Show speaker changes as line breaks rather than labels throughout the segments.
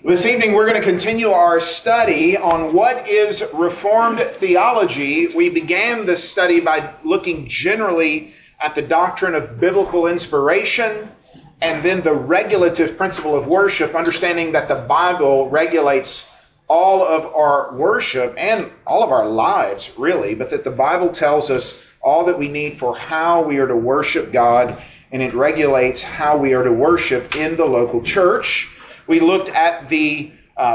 This evening we're going to continue our study on what is Reformed theology. We began this study by looking generally at the doctrine of biblical inspiration and then the regulative principle of worship, understanding that the Bible regulates all of our worship and all of our lives, really, but that the Bible tells us all that we need for how we are to worship God, and it regulates how we are to worship in the local church. We looked at the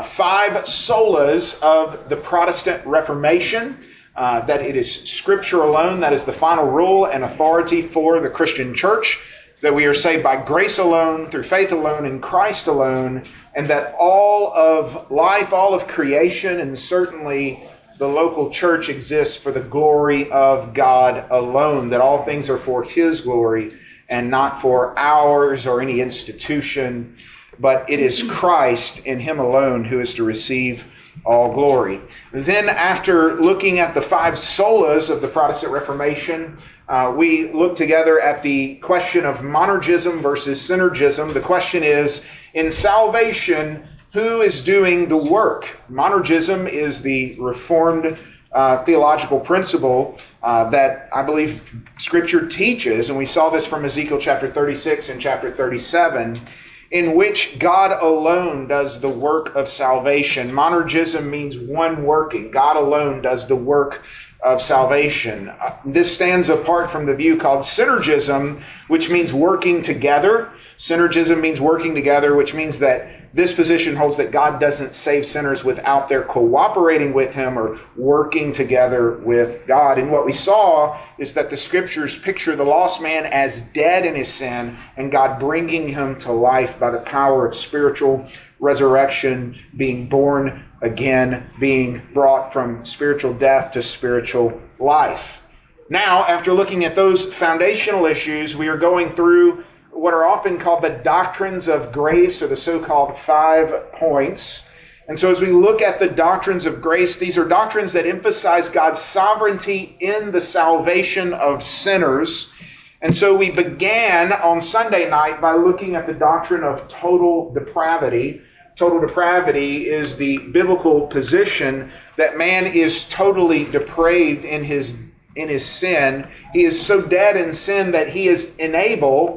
5 solas of the Protestant Reformation, that it is Scripture alone that is the final rule and authority for the Christian church, that we are saved by grace alone, through faith alone, in Christ alone, and that all of life, all of creation, and certainly the local church exists for the glory of God alone, that all things are for His glory and not for ours or any institution, but it is Christ and Him alone who is to receive all glory. And then after looking at the 5 solas of the Protestant Reformation, we looked together at the question of monergism versus synergism. The question is, in salvation, who is doing the work? Monergism is the Reformed theological principle that I believe Scripture teaches, and we saw this from Ezekiel chapter 36 and chapter 37, in which God alone does the work of salvation. Monergism means one working. God alone does the work of salvation. This stands apart from the view called synergism, which means working together. Synergism means working together, which means that this position holds that God doesn't save sinners without their cooperating with Him or working together with God. And what we saw is that the Scriptures picture the lost man as dead in his sin and God bringing him to life by the power of spiritual resurrection, being born again, being brought from spiritual death to spiritual life. Now, after looking at those foundational issues, we are going through what are often called the doctrines of grace, or the so-called 5 points. And so as we look at the doctrines of grace, these are doctrines that emphasize God's sovereignty in the salvation of sinners. And so we began on Sunday night by looking at the doctrine of total depravity. Total depravity is the biblical position that man is totally depraved in his sin. He is so dead in sin that he is unable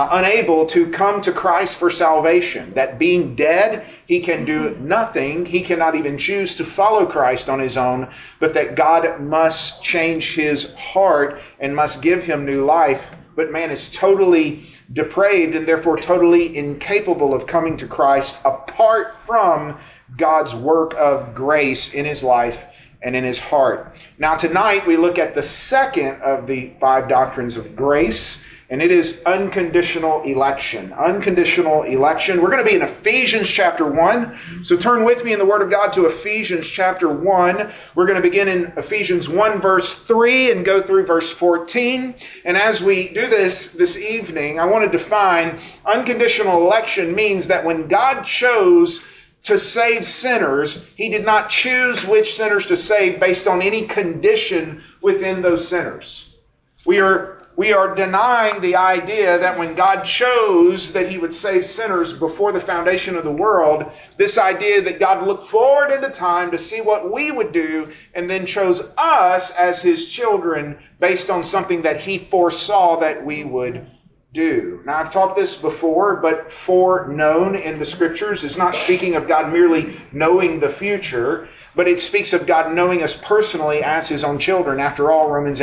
to come to Christ for salvation. That being dead, he can do nothing. He cannot even choose to follow Christ on his own, but that God must change his heart and must give him new life. But man is totally depraved and therefore totally incapable of coming to Christ apart from God's work of grace in his life and in his heart. Now tonight we look at the second of the 5 doctrines of grace, and it is unconditional election. Unconditional election. We're going to be in Ephesians chapter 1. So turn with me in the Word of God to Ephesians chapter 1. We're going to begin in Ephesians 1 verse 3 and go through verse 14. And as we do this evening, I want to define unconditional election means that when God chose to save sinners, He did not choose which sinners to save based on any condition within those sinners. We are denying the idea that when God chose that He would save sinners before the foundation of the world, this idea that God looked forward into time to see what we would do and then chose us as His children based on something that He foresaw that we would do. Now, I've taught this before, but foreknown in the Scriptures is not speaking of God merely knowing the future, but it speaks of God knowing us personally as His own children. After all, Romans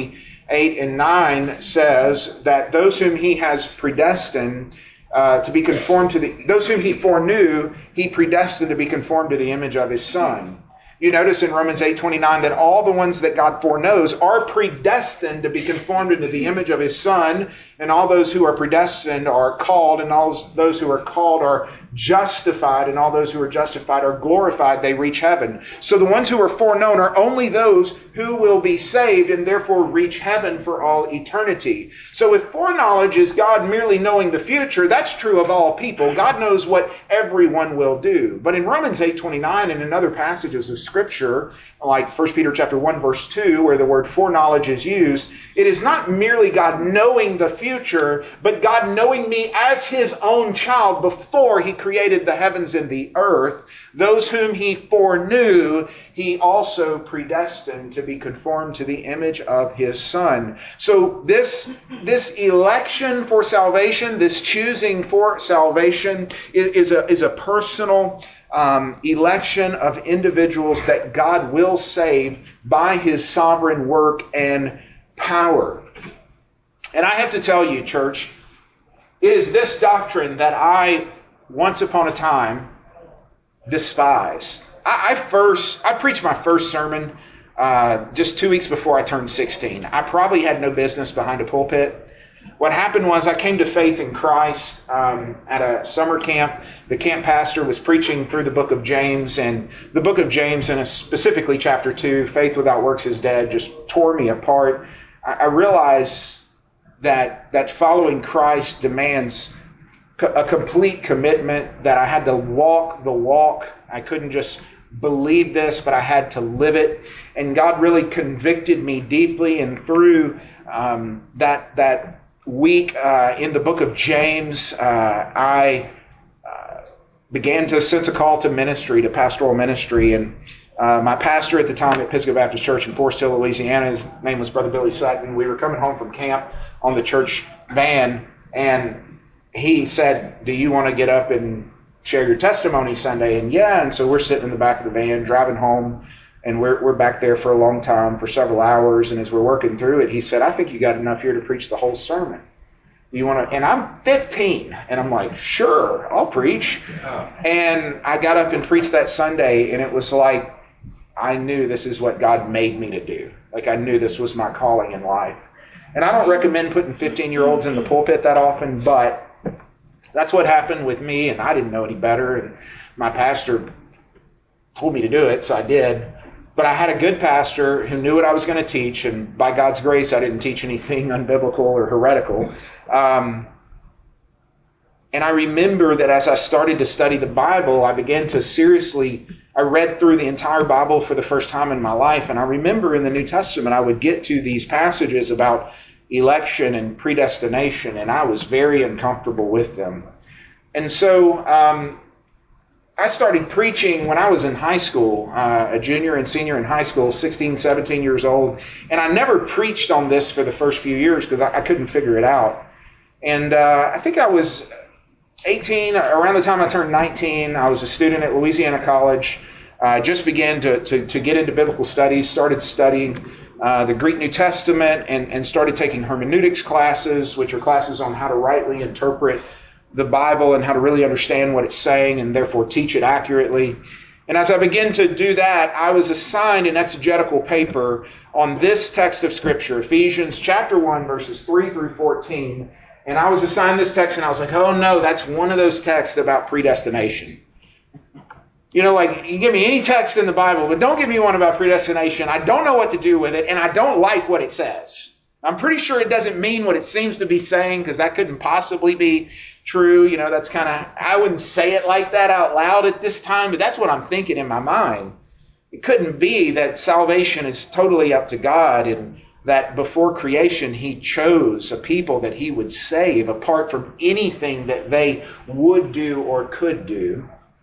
8:28 and 9 says that those whom He has predestined to be conformed to those whom He foreknew, He predestined to be conformed to the image of His Son. You notice in Romans 8:29 that all the ones that God foreknows are predestined to be conformed into the image of His Son, and all those who are predestined are called, and all those who are called are justified, and all those who are justified are glorified. They reach heaven. So the ones who are foreknown are only those who will be saved and therefore reach heaven for all eternity. So if foreknowledge is God merely knowing the future, that's true of all people. God knows what everyone will do. But in Romans 8:29 and in other passages of Scripture, like 1 Peter chapter 1 verse 2, where the word foreknowledge is used, it is not merely God knowing the future, future, but God knowing me as His own child before He created the heavens and the earth, those whom He foreknew, He also predestined to be conformed to the image of His Son. So this election for salvation, this choosing for salvation is a personal election of individuals that God will save by His sovereign work and power. And I have to tell you, church, it is this doctrine that I, once upon a time, despised. I preached my first sermon just 2 weeks before I turned 16. I probably had no business behind a pulpit. What happened was I came to faith in Christ at a summer camp. The camp pastor was preaching through the book of James, and the book of James, and specifically chapter 2, faith without works is dead, just tore me apart. I realized that following Christ demands a complete commitment, that I had to walk the walk. I couldn't just believe this, but I had to live it. And God really convicted me deeply, and through that week in the book of James, I began to sense a call to ministry, to pastoral ministry. And my pastor at the time at Episcopal Baptist Church in Forest Hill, Louisiana, his name was Brother Billy Sutton. We were coming home from camp on the church van, and he said, "Do you want to get up and share your testimony Sunday?" And yeah, and so we're sitting in the back of the van driving home, and we're back there for a long time, for several hours. And as we're working through it, he said, "I think you got enough here to preach the whole sermon. You want to?" And I'm 15, and I'm like, "Sure, I'll preach." And I got up and preached that Sunday, and it was like I knew this is what God made me to do. Like I knew this was my calling in life. And I don't recommend putting 15-year-olds in the pulpit that often, but that's what happened with me, and I didn't know any better, and my pastor told me to do it, so I did. But I had a good pastor who knew what I was going to teach, and by God's grace, I didn't teach anything unbiblical or heretical. And I remember that as I started to study the Bible, I began to I read through the entire Bible for the first time in my life, and I remember in the New Testament I would get to these passages about election and predestination, and I was very uncomfortable with them. And so I started preaching when I was in high school, a junior and senior in high school, 16, 17 years old, and I never preached on this for the first few years because I couldn't figure it out. And I think I was 18, around the time I turned 19. I was a student at Louisiana College. I just began to get into biblical studies, started studying the Greek New Testament, and started taking hermeneutics classes, which are classes on how to rightly interpret the Bible and how to really understand what it's saying and therefore teach it accurately. And as I began to do that, I was assigned an exegetical paper on this text of Scripture, Ephesians chapter 1, verses 3 through 14. And I was assigned this text, and I was like, oh no, that's one of those texts about predestination. You know, like, you give me any text in the Bible, but don't give me one about predestination. I don't know what to do with it, and I don't like what it says. I'm pretty sure it doesn't mean what it seems to be saying, because that couldn't possibly be true. You know, that's kind of, I wouldn't say it like that out loud at this time, but that's what I'm thinking in my mind. It couldn't be that salvation is totally up to God, and that before creation He chose a people that He would save apart from anything that they would do or could do.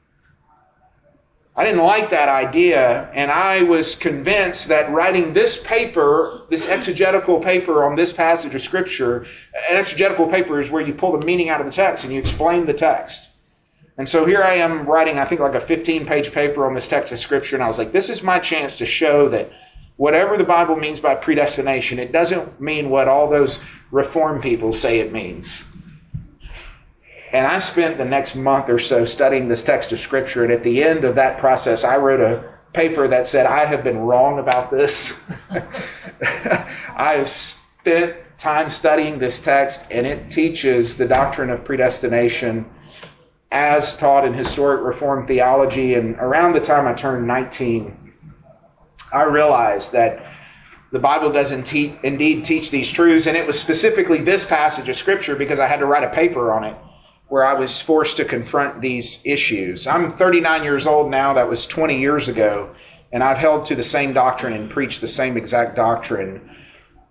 I didn't like that idea, and I was convinced that writing this paper, this exegetical paper on this passage of Scripture, an exegetical paper is where you pull the meaning out of the text and you explain the text. And so here I am writing, I think, like a 15-page paper on this text of Scripture, and I was like, this is my chance to show that whatever the Bible means by predestination, it doesn't mean what all those Reformed people say it means. And I spent the next month or so studying this text of Scripture, and at the end of that process, I wrote a paper that said, I have been wrong about this. I have spent time studying this text, and it teaches the doctrine of predestination as taught in historic Reformed theology. And around the time I turned 19, I realized that the Bible doesn't indeed teach these truths, and it was specifically this passage of Scripture because I had to write a paper on it where I was forced to confront these issues. I'm 39 years old now. That was 20 years ago, and I've held to the same doctrine and preached the same exact doctrine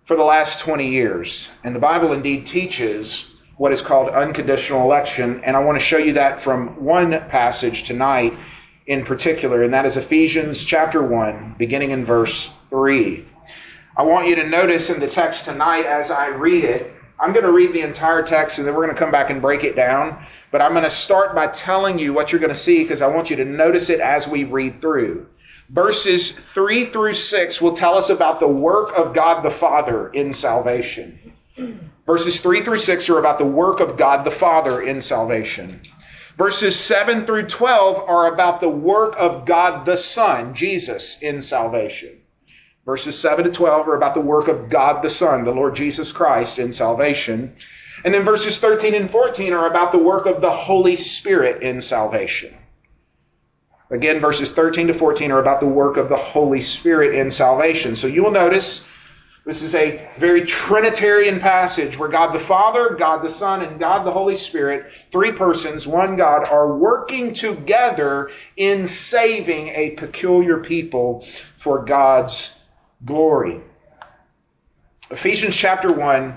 for the last 20 years. And the Bible indeed teaches what is called unconditional election. And I want to show you that from one passage tonight in particular, and that is Ephesians chapter 1, beginning in verse 3. I want you to notice in the text tonight as I read it, I'm going to read the entire text and then we're going to come back and break it down. But I'm going to start by telling you what you're going to see because I want you to notice it as we read through. Verses 3 through 6 will tell us about the work of God the Father in salvation. Verses 3 through 6 are about the work of God the Father in salvation. Verses 7 through 12 are about the work of God the Son, Jesus, in salvation. Verses 7 to 12 are about the work of God the Son, the Lord Jesus Christ, in salvation. And then verses 13 and 14 are about the work of the Holy Spirit in salvation. Again, verses 13 to 14 are about the work of the Holy Spirit in salvation. So you will notice this is a very Trinitarian passage where God the Father, God the Son, and God the Holy Spirit, three persons, one God, are working together in saving a peculiar people for God's glory. Ephesians chapter 1.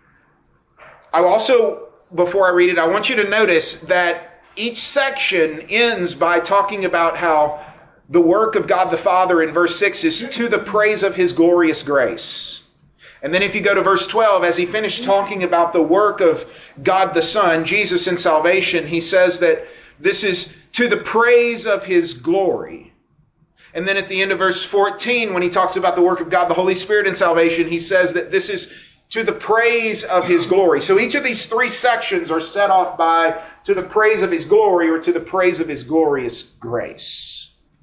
I also, before I read it, I want you to notice that each section ends by talking about how the work of God the Father in verse 6 is to the praise of His glorious grace. And then if you go to verse 12, as he finished talking about the work of God the Son, Jesus in salvation, he says that this is to the praise of His glory. And then at the end of verse 14, when he talks about the work of God the Holy Spirit in salvation, he says that this is to the praise of His glory. So each of these three sections are set off by to the praise of His glory or to the praise of His glorious grace.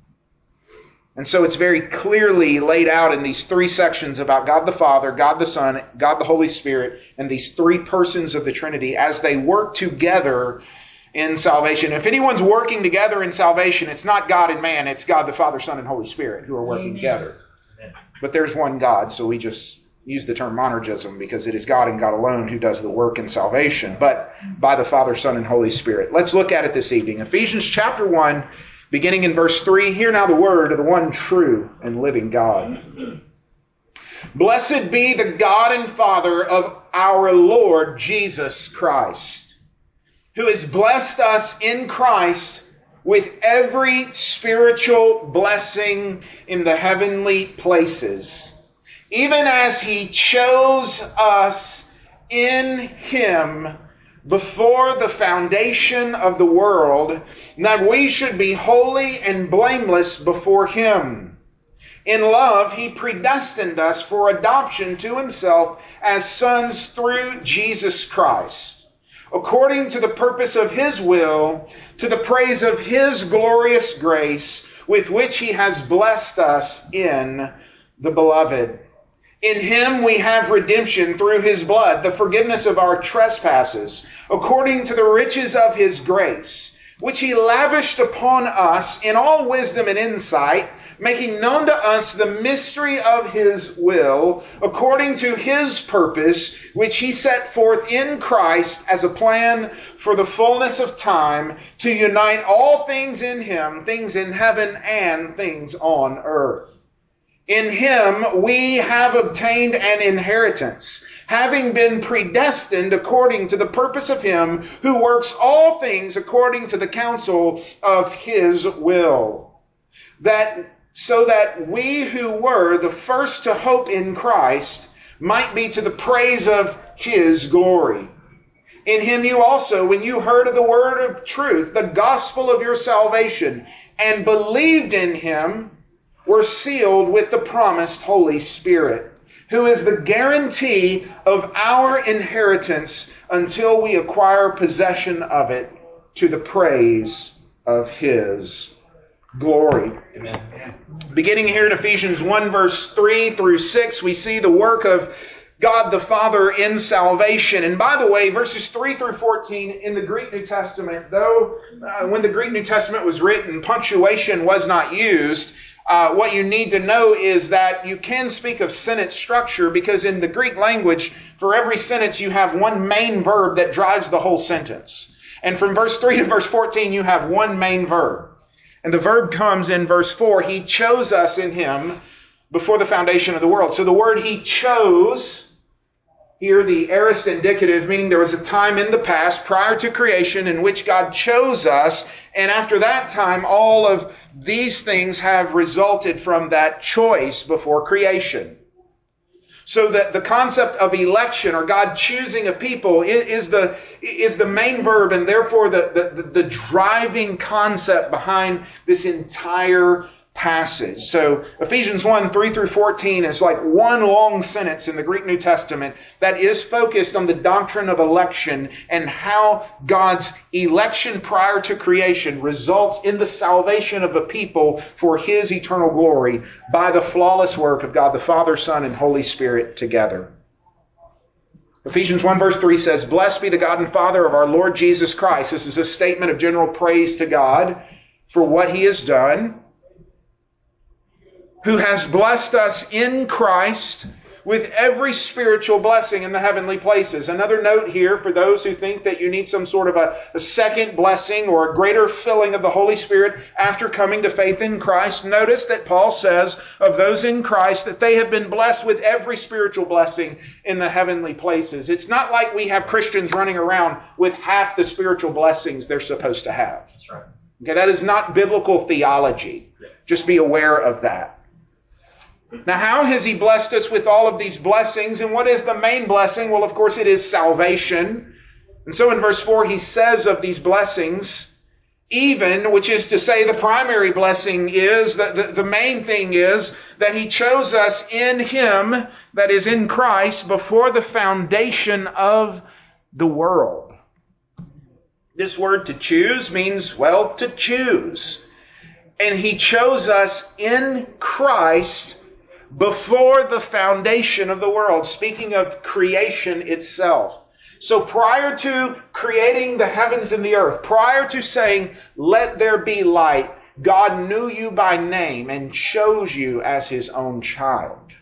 And so it's very clearly laid out in these three sections about God the Father, God the Son, God the Holy Spirit, and these three persons of the Trinity as they work together in salvation. If anyone's working together in salvation, it's not God and man, it's God the Father, Son, and Holy Spirit who are working together. But there's one God, so we just use the term monergism because it is God and God alone who does the work in salvation, but by the Father, Son, and Holy Spirit. Let's look at it this evening. Ephesians chapter 1, beginning in verse 3, hear now the word of the one true and living God. Blessed be the God and Father of our Lord Jesus Christ, who has blessed us in Christ with every spiritual blessing in the heavenly places, even as He chose us in Him before the foundation of the world, that we should be holy and blameless before Him. In love, He predestined us for adoption to Himself as sons through Jesus Christ, according to the purpose of His will, to the praise of His glorious grace, with which He has blessed us in the Beloved. In Him we have redemption through His blood, the forgiveness of our trespasses, according to the riches of His grace, which He lavished upon us in all wisdom and insight, making known to us the mystery of His will, according to His purpose, which He set forth in Christ as a plan for the fullness of time, to unite all things in Him, things in heaven and things on earth. In Him we have obtained an inheritance, having been predestined according to the purpose of Him who works all things according to the counsel of His will, so that we who were the first to hope in Christ might be to the praise of His glory. In Him you also, when you heard of the word of truth, the gospel of your salvation, and believed in Him, were sealed with the promised Holy Spirit, who is the guarantee of our inheritance until we acquire possession of it, to the praise of His glory. Amen. Beginning here in Ephesians 1 verse 3 through 6, we see the work of God the Father in salvation. And by the way, verses 3 through 14 in the Greek New Testament, though when the Greek New Testament was written, punctuation was not used. What you need to know is that you can speak of sentence structure because in the Greek language, for every sentence you have one main verb that drives the whole sentence. And from verse 3 to verse 14, you have one main verb. And the verb comes in verse 4, He chose us in Him before the foundation of the world. So the word He chose, here the aorist indicative, meaning there was a time in the past prior to creation in which God chose us, and after that time all of these things have resulted from that choice before creation. So that the concept of election, or God choosing a people, is the main verb, and therefore the driving concept behind this entire passage. So Ephesians 1, 3 through 14 is like one long sentence in the Greek New Testament that is focused on the doctrine of election and how God's election prior to creation results in the salvation of a people for His eternal glory by the flawless work of God the Father, Son, and Holy Spirit together. Ephesians 1 verse 3 says, "Blessed be the God and Father of our Lord Jesus Christ." This is a statement of general praise to God for what He has done. "Who has blessed us in Christ with every spiritual blessing in the heavenly places." Another note here for those who think that you need some sort of a second blessing or a greater filling of the Holy Spirit after coming to faith in Christ. Notice that Paul says of those in Christ that they have been blessed with every spiritual blessing in the heavenly places. It's not like we have Christians running around with half the spiritual blessings they're supposed to have.
That's right.
Okay, that is not biblical theology. Just be aware of that. Now, how has He blessed us with all of these blessings? And what is the main blessing? Well, of course, it is salvation. And so in verse 4, he says of these blessings, even, which is to say the primary blessing is, the main thing is, that He chose us in Him, that is in Christ, before the foundation of the world. This word to choose means, well, to choose. And He chose us in Christ before the foundation of the world, speaking of creation itself. So prior to creating the heavens and the earth, prior to saying, "Let there be light," God knew you by name and chose you as His own child.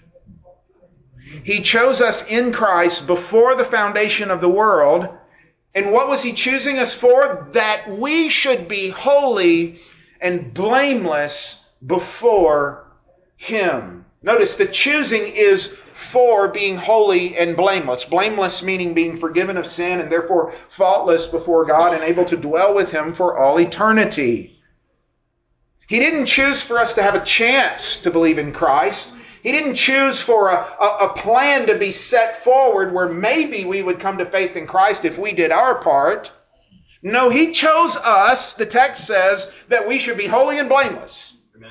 He chose us in Christ before the foundation of the world. And what was He choosing us for? That we should be holy and blameless before Him. Notice the choosing is for being holy and blameless. Blameless meaning being forgiven of sin and therefore faultless before God and able to dwell with Him for all eternity. He didn't choose for us to have a chance to believe in Christ. He didn't choose for a plan to be set forward where maybe we would come to faith in Christ if we did our part. No, He chose us, the text says, that we should be holy and blameless.
Amen.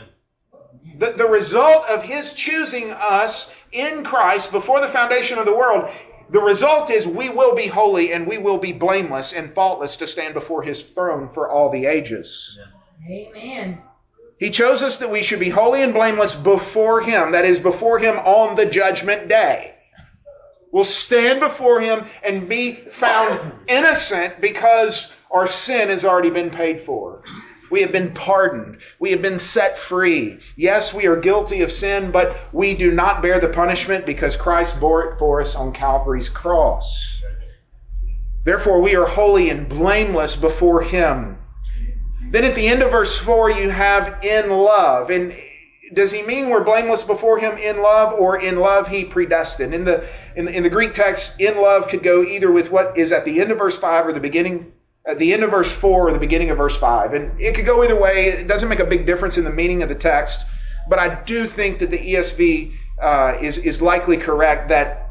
The result of His choosing us in Christ before the foundation of the world, the result is we will be holy and we will be blameless and faultless to stand before His throne for all the ages.
Amen.
He chose us that we should be holy and blameless before Him, that is, before Him on the judgment day. We'll stand before Him and be found innocent because our sin has already been paid for. We have been pardoned. We have been set free. Yes, we are guilty of sin, but we do not bear the punishment because Christ bore it for us on Calvary's cross. Therefore, we are holy and blameless before Him. Then at the end of verse 4, you have in love. And does he mean we're blameless before Him in love, or in love He predestined? In the Greek text, in love could go either with what is at the end of verse 5 or the beginning at the end of verse 4 or the beginning of verse 5. And it could go either way. It doesn't make a big difference in the meaning of the text. But I do think that the ESV is likely correct that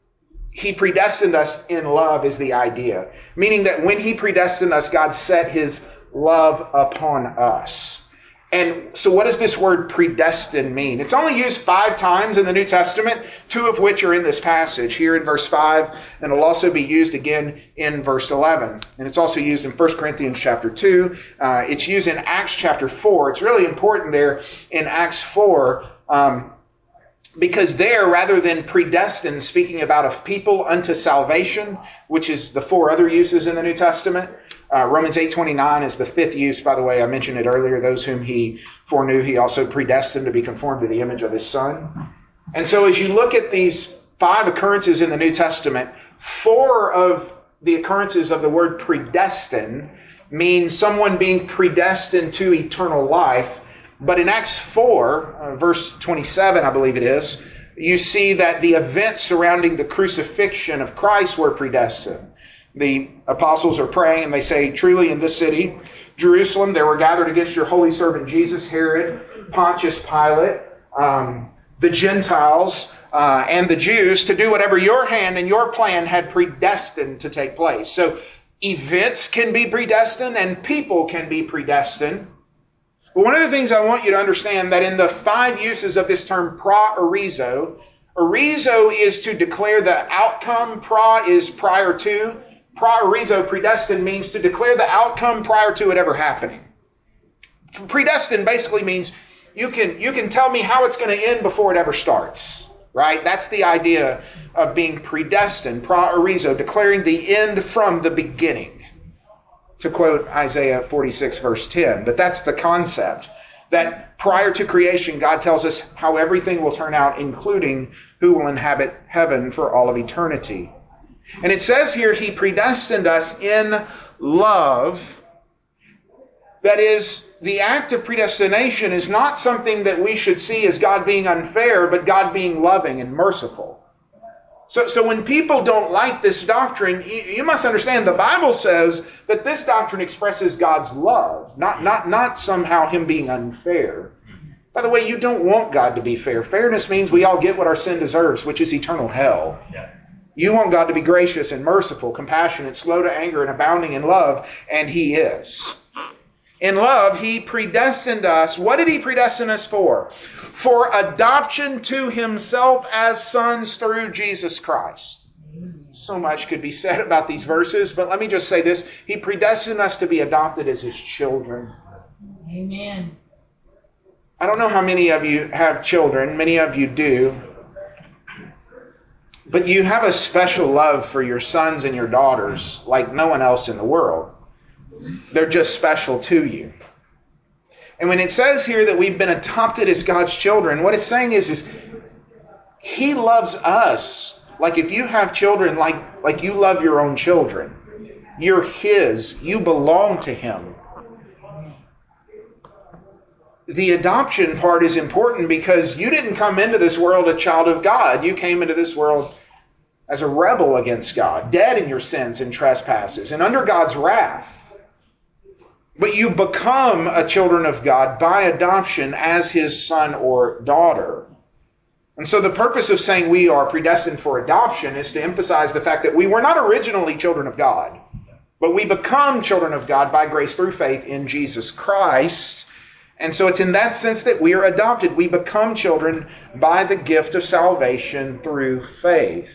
He predestined us in love is the idea. Meaning that when He predestined us, God set His love upon us. And so what does this word predestined mean? It's only used 5 times in the New Testament, 2 of which are in this passage, here in verse 5, and it'll also be used again in verse 11. And it's also used in 1 Corinthians chapter 2. It's used in Acts chapter 4. It's really important there in Acts 4, because there, rather than predestined, speaking about a people unto salvation, which is the 4 other uses in the New Testament, Romans 8:29 is the 5th use, by the way. I mentioned it earlier. Those whom He foreknew, He also predestined to be conformed to the image of His Son. And so as you look at these 5 occurrences in the New Testament, 4 of the occurrences of the word predestined mean someone being predestined to eternal life. But in Acts 4, verse 27, I believe it is, you see that the events surrounding the crucifixion of Christ were predestined. The apostles are praying and they say, truly in this city, Jerusalem, there were gathered against your holy servant Jesus, Herod, Pontius Pilate, the Gentiles, and the Jews to do whatever your hand and your plan had predestined to take place. So events can be predestined and people can be predestined. But one of the things I want you to understand that in the 5 uses of this term pra-orizo, orizo is to declare the outcome, pra is prior to. Pra-orizo, predestined, means to declare the outcome prior to it ever happening. Predestined basically means you can tell me how it's going to end before it ever starts. Right? That's the idea of being predestined, pra-orizo, declaring the end from the beginning. To quote Isaiah 46 verse 10. But that's the concept. That prior to creation, God tells us how everything will turn out, including who will inhabit heaven for all of eternity. And it says here, He predestined us in love. That is, the act of predestination is not something that we should see as God being unfair, but God being loving and merciful. So when people don't like this doctrine, you must understand the Bible says that this doctrine expresses God's love, not somehow Him being unfair. By the way, you don't want God to be fair. Fairness means we all get what our sin deserves, which is eternal hell. Yeah. You want God to be gracious and merciful, compassionate, slow to anger, and abounding in love, and He is. In love, He predestined us. What did He predestine us for? For adoption to Himself as sons through Jesus Christ. So much could be said about these verses, but let me just say this. He predestined us to be adopted as His children.
Amen.
I don't know how many of you have children. Many of you do. But you have a special love for your sons and your daughters like no one else in the world. They're just special to you. And when it says here that we've been adopted as God's children, what it's saying is He loves us. Like if you have children, like you love your own children. You're His. You belong to Him. The adoption part is important because you didn't come into this world a child of God. You came into this world as a rebel against God, dead in your sins and trespasses, and under God's wrath. But you become a children of God by adoption as His son or daughter. And so the purpose of saying we are predestined for adoption is to emphasize the fact that we were not originally children of God, but we become children of God by grace through faith in Jesus Christ. And so it's in that sense that we are adopted. We become children by the gift of salvation through faith.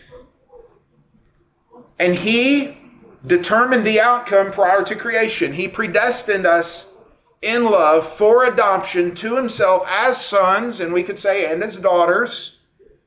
And He determined the outcome prior to creation. He predestined us in love for adoption to Himself as sons, and we could say, and as daughters,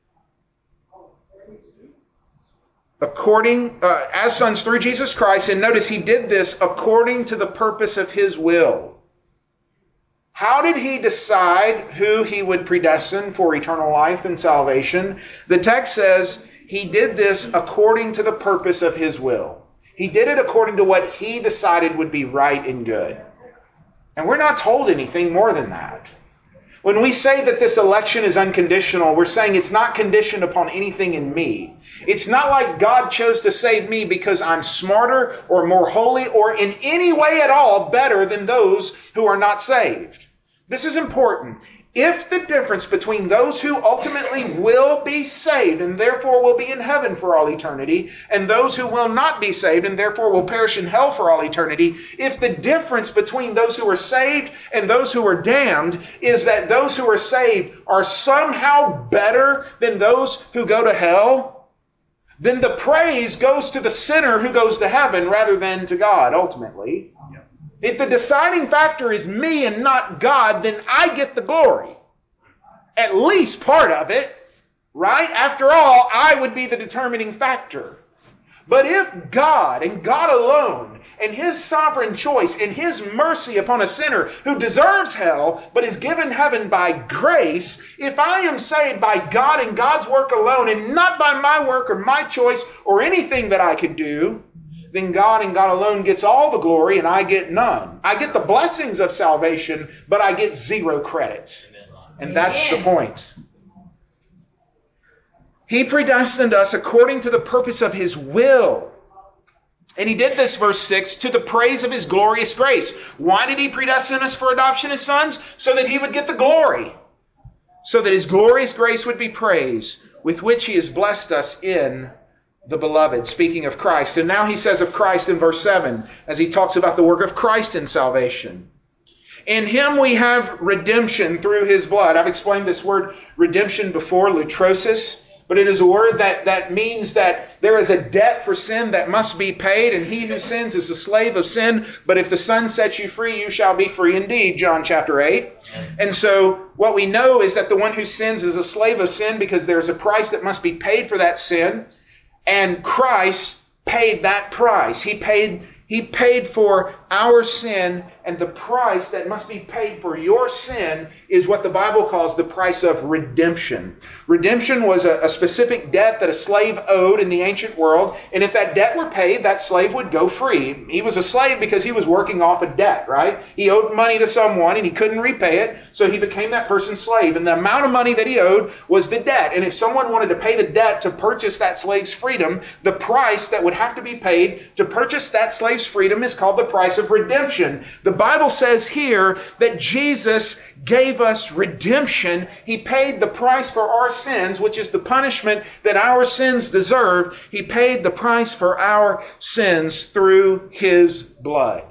as sons through Jesus Christ. And notice He did this according to the purpose of His will. How did He decide who He would predestine for eternal life and salvation? The text says He did this according to the purpose of His will. He did it according to what He decided would be right and good. And we're not told anything more than that. When we say that this election is unconditional, we're saying it's not conditioned upon anything in me. It's not like God chose to save me because I'm smarter or more holy or in any way at all better than those who are not saved. This is important. If the difference between those who ultimately will be saved and therefore will be in heaven for all eternity and those who will not be saved and therefore will perish in hell for all eternity, if the difference between those who are saved and those who are damned is that those who are saved are somehow better than those who go to hell, then the praise goes to the sinner who goes to heaven rather than to God ultimately. If the deciding factor is me and not God, then I get the glory. At least part of it, right? After all, I would be the determining factor. But if God and God alone and His sovereign choice and His mercy upon a sinner who deserves hell but is given heaven by grace, if I am saved by God and God's work alone and not by my work or my choice or anything that I could do, then God and God alone gets all the glory and I get none. I get the blessings of salvation, but I get zero credit. And that's the point. He predestined us according to the purpose of His will. And He did this, verse 6, to the praise of His glorious grace. Why did He predestine us for adoption as sons? So that He would get the glory. So that His glorious grace would be praised, with which He has blessed us in the Beloved. Speaking of Christ. And now He says of Christ in verse 7, as He talks about the work of Christ in salvation. In Him we have redemption through His blood. I've explained this word redemption before, lutrosis. But it is a word that means that there is a debt for sin that must be paid, and he who sins is a slave of sin. But if the Son sets you free, you shall be free indeed, John chapter 8. And so what we know is that the one who sins is a slave of sin because there is a price that must be paid for that sin. And Christ paid that price. He paid for our sin, and the price that must be paid for your sin is what the Bible calls the price of redemption. Redemption was a specific debt that a slave owed in the ancient world, and if that debt were paid, that slave would go free. He was a slave because he was working off a debt, right? He owed money to someone and he couldn't repay it, so he became that person's slave. And the amount of money that he owed was the debt. And if someone wanted to pay the debt to purchase that slave's freedom, the price that would have to be paid to purchase that slave's freedom is called the price of redemption. The Bible says here that Jesus gave us redemption. He paid the price for our sins, which is the punishment that our sins deserve. He paid the price for our sins through His blood.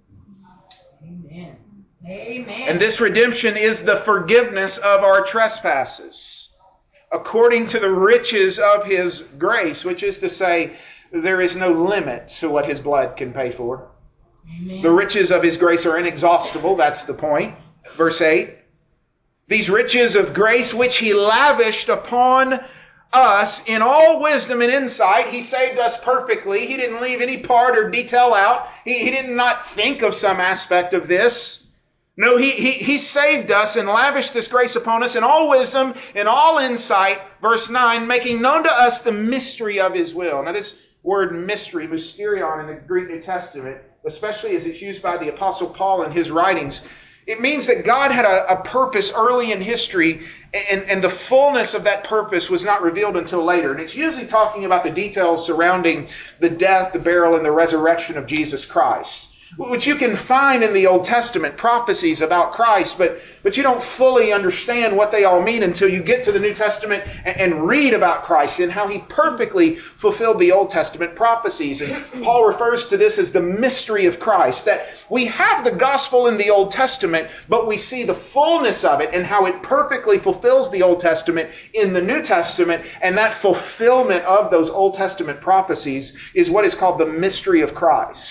Amen. Amen.
And this redemption is the forgiveness of our trespasses, according to the riches of His grace, which is to say, there is no limit to what His blood can pay for.
Amen.
The riches of His grace are inexhaustible. That's the point. Verse 8. These riches of grace which He lavished upon us in all wisdom and insight. He saved us perfectly. He didn't leave any part or detail out. He did not think of some aspect of this. No, He saved us and lavished this grace upon us in all wisdom and all insight. Verse 9, making known to us the mystery of His will. Now this word mystery, mysterion in the Greek New Testament, especially as it's used by the Apostle Paul in his writings, it means that God had a purpose early in history, and the fullness of that purpose was not revealed until later. And it's usually talking about the details surrounding the death, the burial, and the resurrection of Jesus Christ, which you can find in the Old Testament prophecies about Christ, but you don't fully understand what they all mean until you get to the New Testament and read about Christ and how He perfectly fulfilled the Old Testament prophecies. And Paul refers to this as the mystery of Christ, that we have the gospel in the Old Testament, but we see the fullness of it and how it perfectly fulfills the Old Testament in the New Testament. And that fulfillment of those Old Testament prophecies is what is called the mystery of Christ.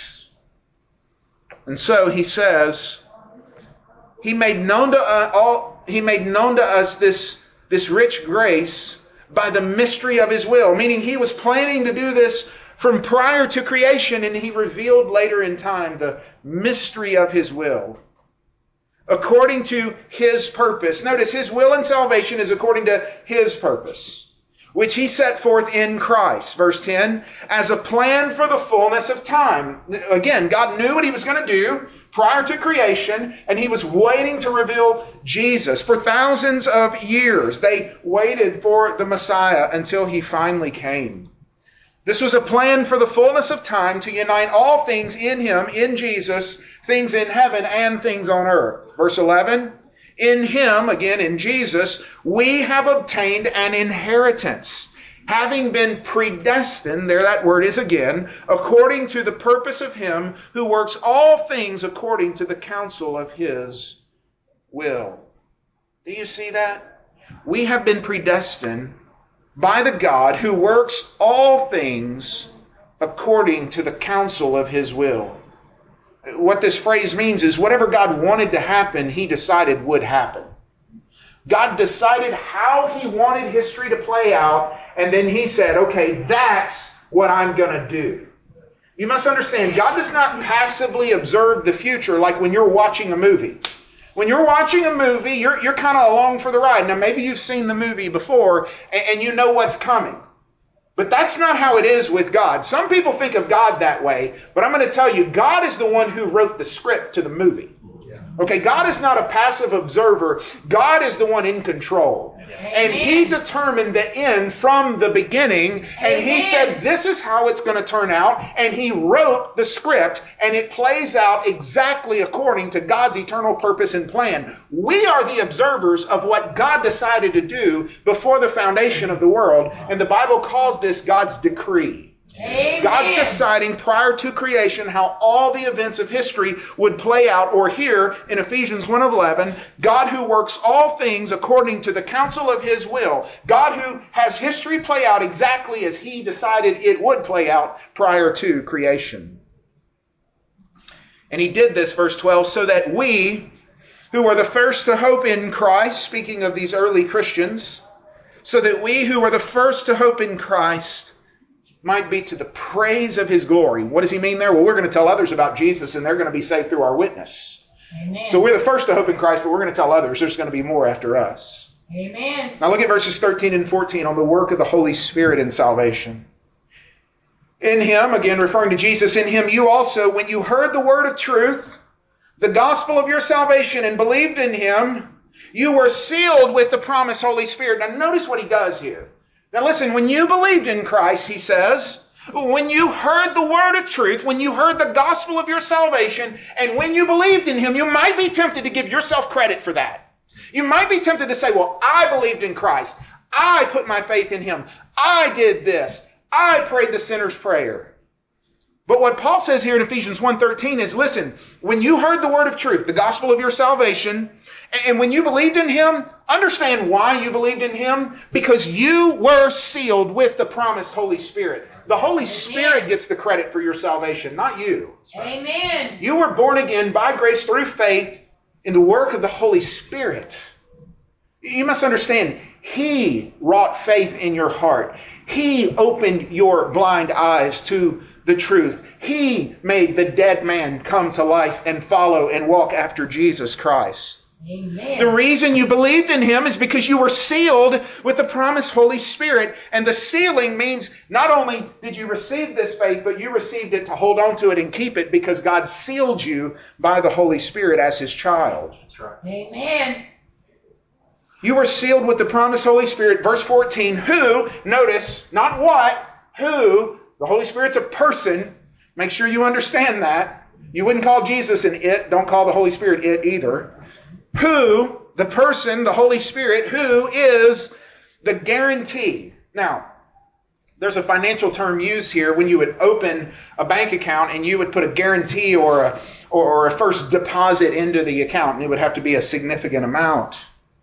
And so he says, He made known to us this rich grace by the mystery of His will. Meaning He was planning to do this from prior to creation, and He revealed later in time the mystery of His will, according to His purpose. Notice His will in salvation is according to His purpose, which He set forth in Christ, verse 10, as a plan for the fullness of time. Again, God knew what He was going to do prior to creation, and He was waiting to reveal Jesus. For thousands of years, they waited for the Messiah until He finally came. This was a plan for the fullness of time to unite all things in Him, in Jesus, things in heaven and things on earth. Verse 11, in Him, again in Jesus, we have obtained an inheritance, having been predestined, there that word is again, according to the purpose of Him who works all things according to the counsel of His will. Do you see that? We have been predestined by the God who works all things according to the counsel of His will. What this phrase means is whatever God wanted to happen, He decided would happen. God decided how He wanted history to play out, and then He said, okay, that's what I'm going to do. You must understand, God does not passively observe the future like when you're watching a movie. When you're watching a movie, you're kind of along for the ride. Now, maybe you've seen the movie before, and you know what's coming. But that's not how it is with God. Some people think of God that way, but I'm going to tell you, God is the one who wrote the script to the movie. Okay, God is not a passive observer. God is the one in control. And He determined the end from the beginning. And He said, this is how it's going to turn out. And He wrote the script. And it plays out exactly according to God's eternal purpose and plan. We are the observers of what God decided to do before the foundation of the world. And the Bible calls this God's decree.
Amen.
God's deciding prior to creation how all the events of history would play out, or here in Ephesians 1:11, God who works all things according to the counsel of His will. God who has history play out exactly as He decided it would play out prior to creation. And He did this, verse 12, so that we, who were the first to hope in Christ, speaking of these early Christians, so that we who were the first to hope in Christ might be to the praise of His glory. What does He mean there? Well, we're going to tell others about Jesus, and they're going to be saved through our witness.
Amen.
So we're the first to hope in Christ, but we're going to tell others. There's going to be more after us.
Amen.
Now look at verses 13 and 14 on the work of the Holy Spirit in salvation. In Him, again referring to Jesus, in Him you also, when you heard the word of truth, the gospel of your salvation, and believed in Him, you were sealed with the promised Holy Spirit. Now notice what He does here. Now listen, when you believed in Christ, He says, when you heard the word of truth, when you heard the gospel of your salvation, and when you believed in Him, you might be tempted to give yourself credit for that. You might be tempted to say, well, I believed in Christ. I put my faith in Him. I did this. I prayed the sinner's prayer. But what Paul says here in Ephesians 1:13 is, listen, when you heard the word of truth, the gospel of your salvation, and when you believed in Him, understand why you believed in Him. Because you were sealed with the promised Holy Spirit. The Holy Spirit gets the credit for your salvation, not you.
Amen.
You were born again by grace through faith in the work of the Holy Spirit. You must understand, He wrought faith in your heart. He opened your blind eyes to the truth. He made the dead man come to life and follow and walk after Jesus Christ.
Amen.
The reason you believed in Him is because you were sealed with the promised Holy Spirit. And the sealing means not only did you receive this faith, but you received it to hold on to it and keep it because God sealed you by the Holy Spirit as His child.
That's right.
Amen.
You were sealed with the promised Holy Spirit. Verse 14, who, notice, not what, who, the Holy Spirit's a person. Make sure you understand that. You wouldn't call Jesus an it. Don't call the Holy Spirit it either. Who, the person, the Holy Spirit, who is the guarantee. Now, there's a financial term used here when you would open a bank account and you would put a guarantee or a first deposit into the account, and it would have to be a significant amount.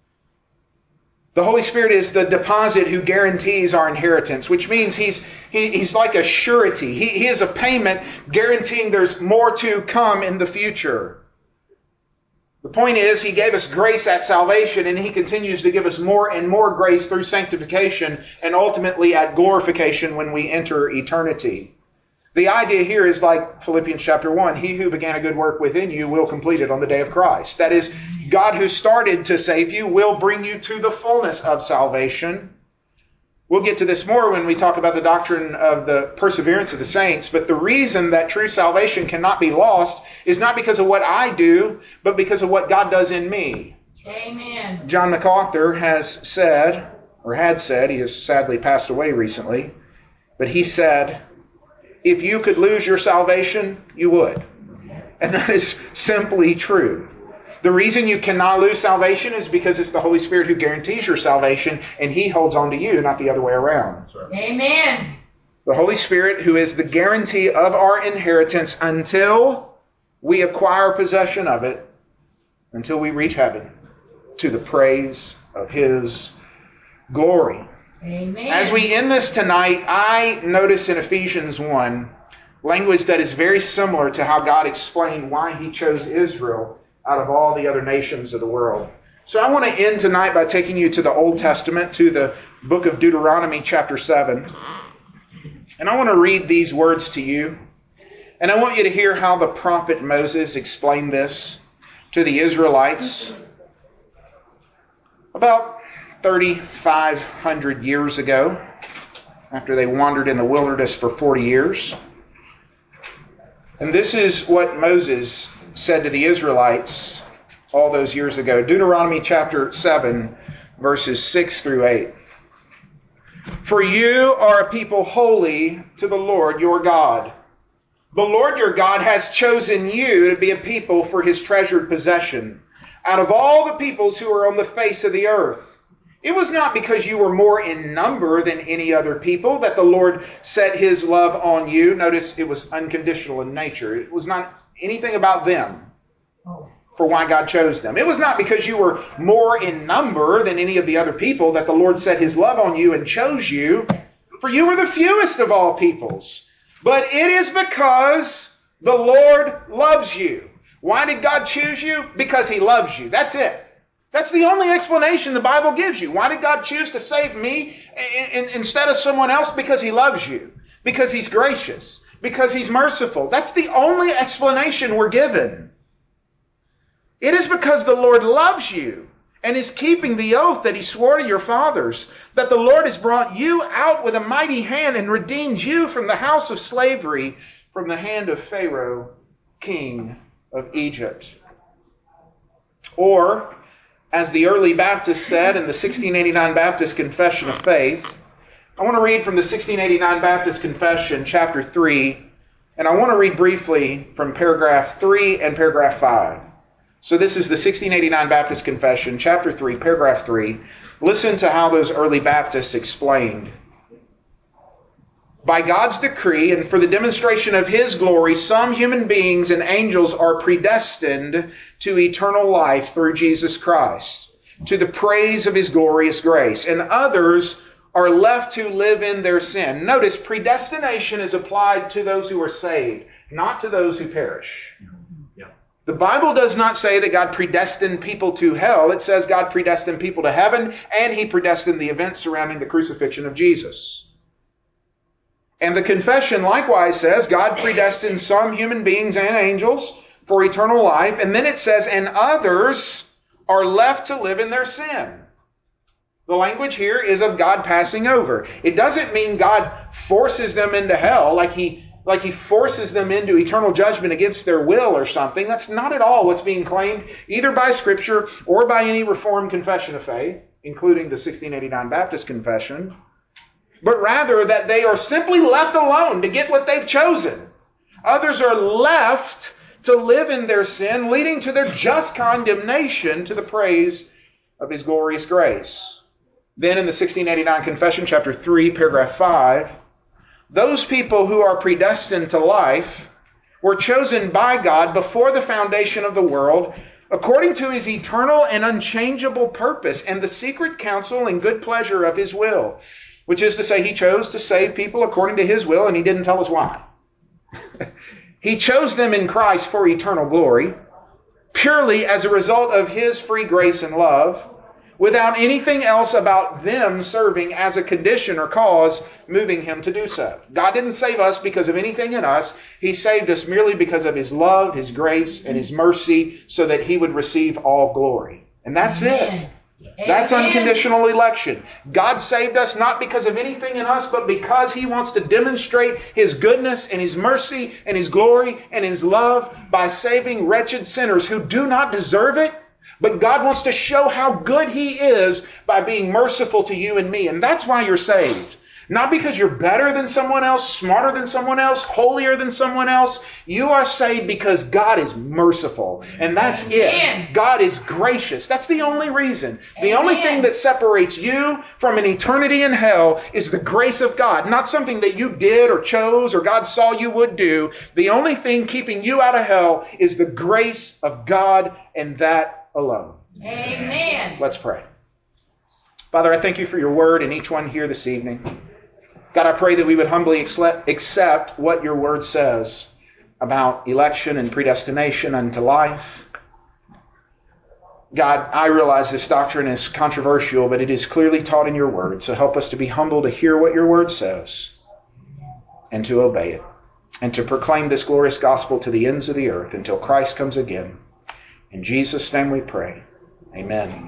The Holy Spirit is the deposit who guarantees our inheritance, which means He's like a surety. He is a payment guaranteeing there's more to come in the future. The point is, He gave us grace at salvation, and He continues to give us more and more grace through sanctification, and ultimately at glorification when we enter eternity. The idea here is like Philippians chapter 1, He who began a good work within you will complete it on the day of Christ. That is, God who started to save you will bring you to the fullness of salvation. We'll get to this more when we talk about the doctrine of the perseverance of the saints. But the reason that true salvation cannot be lost is not because of what I do, but because of what God does in me.
Amen.
John MacArthur has said, or had said, he has sadly passed away recently, but he said, if you could lose your salvation, you would. And that is simply true. The reason you cannot lose salvation is because it's the Holy Spirit who guarantees your salvation, and He holds on to you, not the other way around.
Amen.
The Holy Spirit, who is the guarantee of our inheritance until we acquire possession of it, until we reach heaven, to the praise of His glory.
Amen.
As we end this tonight, I notice in Ephesians 1 language that is very similar to how God explained why He chose Israel out of all the other nations of the world. So I want to end tonight by taking you to the Old Testament, to the book of Deuteronomy chapter 7. And I want to read these words to you. And I want you to hear how the prophet Moses explained this to the Israelites about 3,500 years ago. after they wandered in the wilderness for 40 years. And this is what Moses said to the Israelites all those years ago. Deuteronomy chapter 7, verses 6 through 8. For you are a people holy to the Lord your God. The Lord your God has chosen you to be a people for his treasured possession out of all the peoples who are on the face of the earth. It was not because you were more in number than any other people that the Lord set his love on you. Notice it was unconditional in nature. It was not anything about them for why God chose them. It was not because you were more in number than any of the other people that the Lord set his love on you and chose you, for you were the fewest of all peoples. But it is because the Lord loves you. Why did God choose you? Because he loves you. That's it. That's the only explanation the Bible gives you. Why did God choose to save me instead of someone else? Because he loves you. Because he's gracious. Because he's merciful. That's the only explanation we're given. It is because the Lord loves you and is keeping the oath that he swore to your fathers, that the Lord has brought you out with a mighty hand and redeemed you from the house of slavery, from the hand of Pharaoh, king of Egypt. Or, as the early Baptists said in the 1689 Baptist Confession of Faith, I want to read from the 1689 Baptist Confession, chapter 3, and I want to read briefly from paragraph 3 and paragraph 5. So this is the 1689 Baptist Confession, chapter 3, paragraph 3. Listen to how those early Baptists explained. By God's decree and for the demonstration of his glory, some human beings and angels are predestined to eternal life through Jesus Christ, to the praise of his glorious grace, and others are left to live in their sin. Notice, predestination is applied to those who are saved, not to those who perish. The Bible does not say that God predestined people to hell. It says God predestined people to heaven, and he predestined the events surrounding the crucifixion of Jesus. And the confession likewise says God predestined some human beings and angels for eternal life, and then it says, and others are left to live in their sin. The language here is of God passing over. It doesn't mean God forces them into hell like he forces them into eternal judgment against their will or something. That's not at all what's being claimed, either by Scripture or by any Reformed confession of faith, including the 1689 Baptist Confession, but rather that they are simply left alone to get what they've chosen. Others are left to live in their sin, leading to their just condemnation to the praise of his glorious grace. Then in the 1689 Confession, chapter 3, paragraph 5, those people who are predestined to life were chosen by God before the foundation of the world, according to his eternal and unchangeable purpose and the secret counsel and good pleasure of his will. Which is to say, he chose to save people according to his will, and he didn't tell us why. He chose them in Christ for eternal glory, purely as a result of his free grace and love, without anything else about them serving as a condition or cause moving him to do so. God didn't save us because of anything in us. He saved us merely because of his love, his grace, and his mercy, so that he would receive all glory. And that's it. That's unconditional election. God saved us not because of anything in us, but because he wants to demonstrate his goodness and his mercy and his glory and his love by saving wretched sinners who do not deserve it. But God wants to show how good he is by being merciful to you and me. And that's why you're saved. Not because you're better than someone else, smarter than someone else, holier than someone else. You are saved because God is merciful. And that's it. God is gracious. That's the only reason. The only thing that separates you from an eternity in hell is the grace of God. Not something that you did or chose or God saw you would do. The only thing keeping you out of hell is the grace of God, and that alone.
Amen.
Let's pray. Father, I thank you for your word and each one here this evening. God, I pray that we would humbly accept what your word says about election and predestination unto life. God, I realize this doctrine is controversial, but it is clearly taught in your word. So help us to be humble to hear what your word says and to obey it, and to proclaim this glorious gospel to the ends of the earth until Christ comes again. In Jesus' name we pray. Amen.